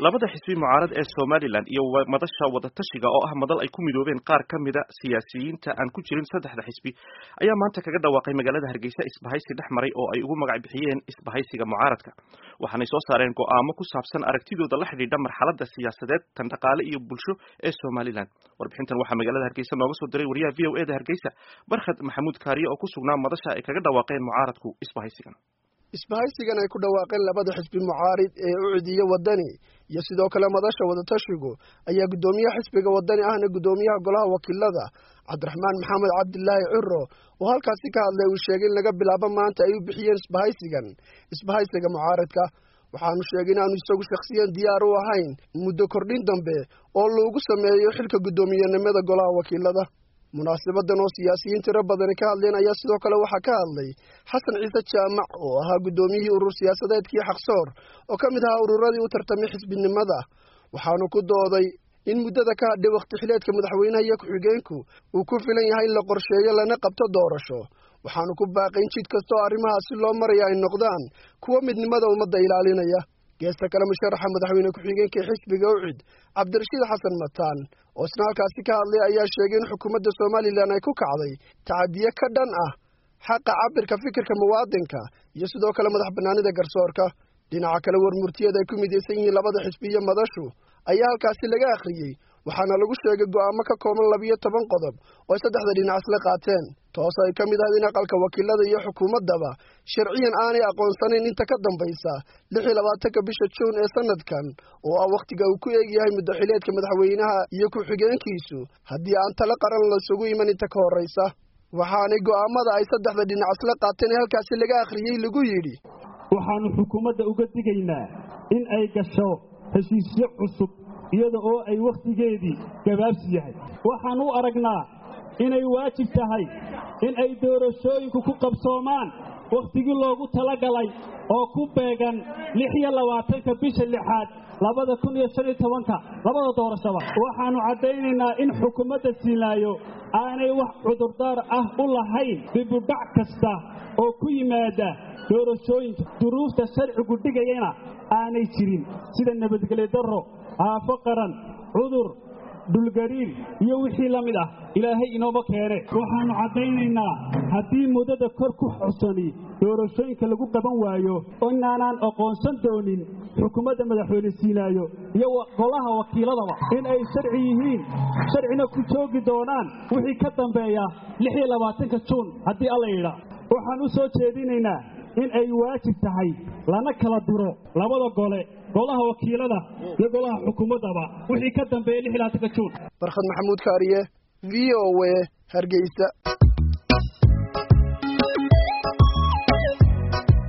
labada xisbi mucaarad ee Somaliland iyo madasha wada tashiga oo ah madal ay ku midoobeen qaar kamida siyaasiyiinta aan ku jirin saddexda xisbi ayaa maanta kaga dhawaaqay magaalada Hargeysa isbahaysi dhexmaray oo ay ugu magac bixiyeen isbahaysiga mucaaradka waxaanay soo saareen go'aamo ku saabsan aragtidooda la xidhiidha marxaladda siyaasadeed tan dhaqaale iyo bulsho ee Somaliland warbixintan waxaa magaalada Hargeysa nooga soo diray wariyaha VOA da Hargeysa Barkhad Maxamuud Kaariye oo ku sugnaa madasha ay kaga dhawaaqeen mucaaradku isbahaysigan ay ku dhawaaqeen labada xisbi mucaarid ee u cidiyo wadani iyo sidoo kale madasha wada tashigu ayaa gudoomiyaha xisbiga wadani ahna gudoomiyaha golaha wakiilada Cabdiraxmaan Maxamed Cabdilaahi Ciro oo halkaasi ka hadlay uu sheegay in laga bilaabo maanta ay u bixiyeen isbahaysiga mucaaradka waxaanu sheegay inaanu isagu shakhsiyan diyaar u ahayn muddo kordhin dambe oo loogu sameeyo xilka gudoomiyenimada golaha wakiilada munaasabadan oo siyaasiyiin tiro badan ka hadleen ayaa sidoo kale waxaa ka hadlay Xasan Ciise Jaamac oo ahaa gudoomiyihii urur siyaasadeedkii Xaqsoor oo kamid ahaa ururadii u tartamay xisbinimada waxaanu ku dooday in muddada ka hadhay waqti xileedka madaxweynaha iyo ku-xigeenku uu ku filan yahay in la qorsheeyo lana qabto doorasho waxaanu ku baaqay in jid kasta oo arrimahaasi loo maraya ay noqdaan kuwa midnimada ummadda ilaalinaya geesta kale musharaxa madaxweyne ku-xigeenka xisbiga UCID Cabdirashiid Xasan Mataan oo isna halkaasi ka hadlay ayaa sheegay in xukuumadda Somaliland ay ku kacday tacadiye ka dhan ah xaqa cabirka fikirka muwaadinka iyo sidoo kale madax banaanida garsoorka dhinaca kale warmurtiyada ay ku midaysan yihiin labada xisbi iyo madashu ayaa halkaasi laga akhriyay waxaana lagu sheegay go'aamo ka kooban 12 qodob oo saddexda dhinac isla qaateen toos ay ka mid ah in aqalka wakiilada iyo xukuumadaba sharciyan aanay aqoonsanayn inta ka dambaysa 26 bisha June ee sanadkan oo ah waqtiga uu ku eegyahay muddo xileedka madaxweynaha iyo ku-xigeenkiisu haddii aan tala qaran la isugu iman inta ka horeysa waxaana go'aamada ay saddexda dhinac isla qaateen halkaasi laga akhriyay lagu yiri waxaanu xukuumadda uga digaynaa in ay gasho heshiisyo cusub iyada oo ay waqtigeedii gabaabsi yahay waxaan u aragnaa inay waajib tahay in ay doorashooyinku ku qabsoomaan waqtigii loogu talagalay oo ku beegan 26 bisha 6 2015 labada doorashada waxaanu cadeynaynaa in xukuumadda Siinaayo aanay wax cudurdaar ah u lahayn dib u dhac kasta oo ku yimaada doorashooyinka duruufta sharcigu dhigayna aanay jirin sida nabadgelyo darro aafo qaran cudur dulgariir iyo wixii la mid ah ilaahay inooma keene waxaanu cadeynaynaa haddii muddada kor ku xusani doorashooyinka lagu qaban waayo oo inaanaan aqoonsan doonin xukuumadda madaxweyne Siinaayo iyo golaha wakiiladaba in ay sharci yihiin sharcina ku joogi doonaan wixii ka dambeeya 26 June haddii alla yidhaa waxaan u soo jeedinaynaa in ay waajib tahay lana kala diro labada gole golaha wakiilada iyo golaha xukuumadaba wixii ka dambeeyay 26 June Barkhad Maxamuud Kaariye VOA Hargeysa